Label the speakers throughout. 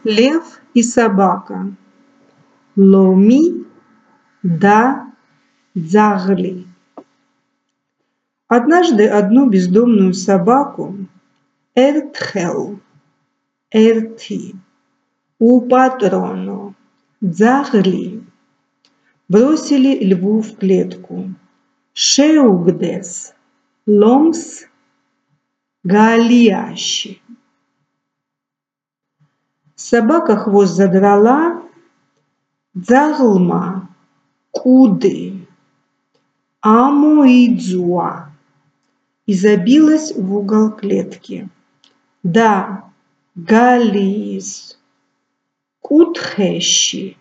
Speaker 1: Лев и собака. Ломи да дзагли. Однажды одну бездомную собаку Эртхел, Эрти, у патрону дзагли бросили льву в клетку. Шеугдес, ломс, галиаши. Собака хвост задрала, дзаглма, куды, амоидзуа, и забилась в угол клетки. Да, гализ, кутхэши,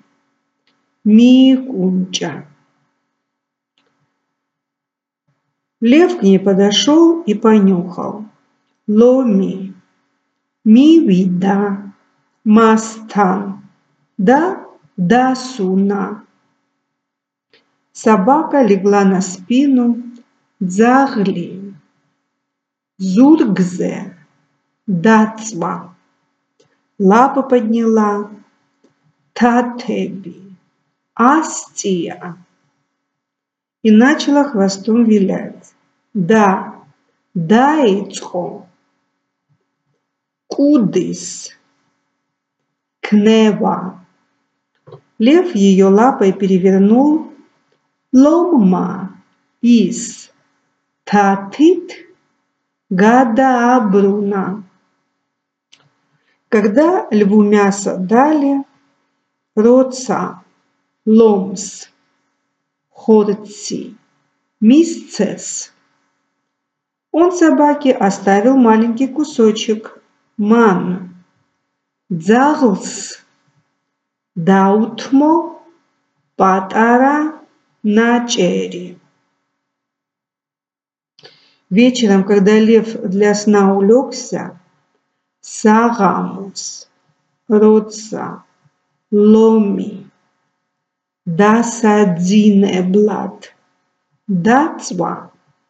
Speaker 1: микунча. Лев к ней подошел и понюхал. Ломи, мивида, мастан, да суна. Собака легла на спину, дзагли, зургзе, дацва. Лапы подняла, татеби, астия. И начала хвостом вилять. Да, дайцхо, кудис, кнева. Лев ее лапой перевернул, ломма, ис, татит, гадаабруна. Когда льву мясо дали, роца, ломс, хорци, мисцес, он собаке оставил маленький кусочек, ман, дзаглс, даутмо, патара, начери. Вечером, когда лев для сна улегся, сагамус, роца, ломи, дасадзине блад, дацва.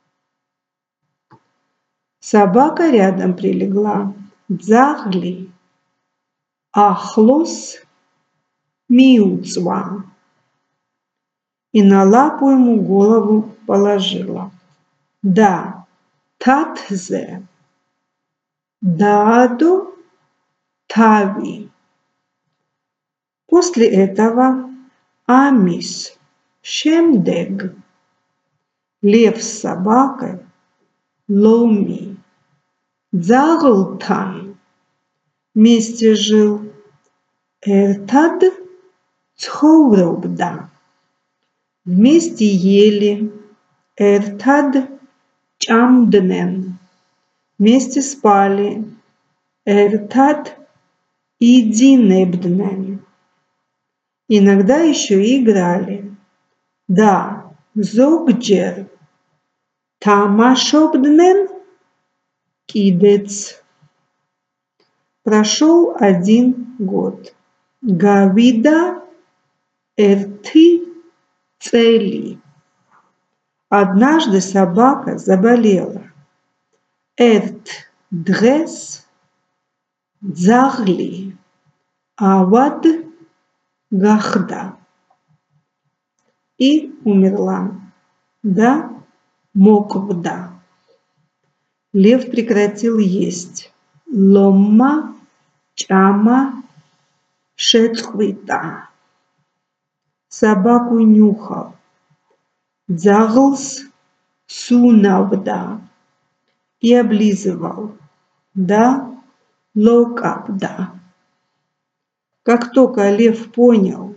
Speaker 1: Собака рядом прилегла, дзагли, ахлос, миуцва, и на лапу ему голову положила. Да, татзе, дадо, тави. После этого амис, шемдег, лев с собакой, ломи, дзаглтан, вместе жил, эртад, цховробда, вместе ели, эртад, чамднен, вместе спали, эртад, идинебднен. Иногда еще и играли. Да, зогджер, тамашобднен, кидец. Прошел 1 год. Гавида, эрти, цели. Однажды собака заболела. Эрт, дрес, дзагли, авад, гахда. И умерла. Да, моквда. Лев прекратил есть. Ломма, чама, шецхвита. Собаку нюхал. Дзаглс, сунавда. И облизывал. Да, локабда. Как только лев понял,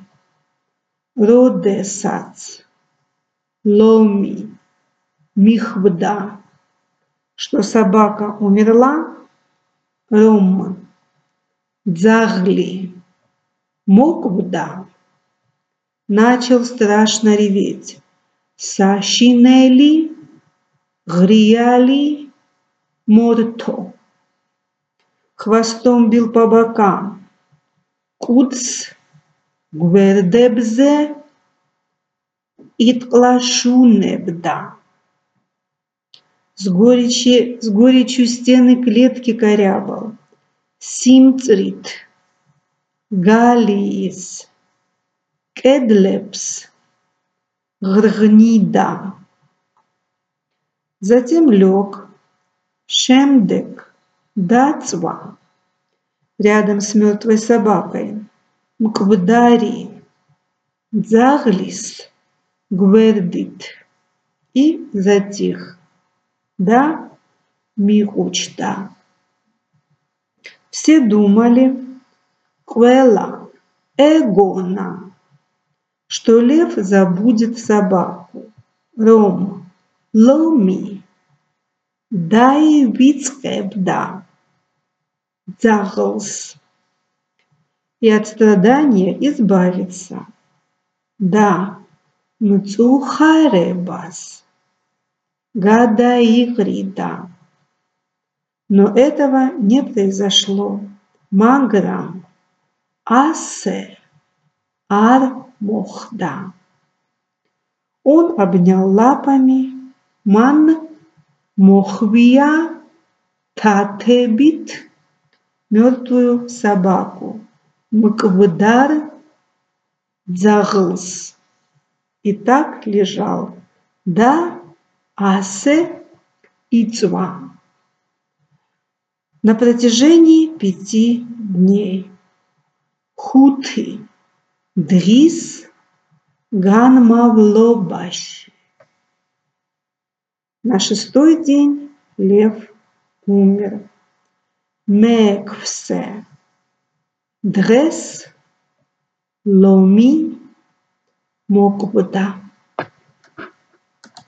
Speaker 1: родесац, ломи, михвда, что собака умерла, ромма, дзагли, моквда, начал страшно реветь. Сашинели, грияли, морто. Хвостом бил по бокам. Куц, гвердебзе, итклашунебда. С горечью стены клетки корябал. Симцрит, галиис, кедлепс, гргнида. Затем лег, шемдек, дацва, рядом с мертвой собакой, мквдари, дзаглис, гвердит, и затих. Да, миучта. Все думали, квела, эгона, что лев забудет собаку. Ром, ломи, дай вицкэбда, дзаглс, и от страдания избавиться. Да, мцухаребас, гадаигрида. Но этого не произошло. Маграм, асе, ар мохда. Он обнял лапами ман мохвия татебит, мертвую собаку, мквдар дзаглс, и так лежал. Да, асе ицва. На протяжении 5 дней. Хуты, дрис, ганмавлобаш. На 6-й день лев умер. Меквсе, дрес, ломи, мокбда.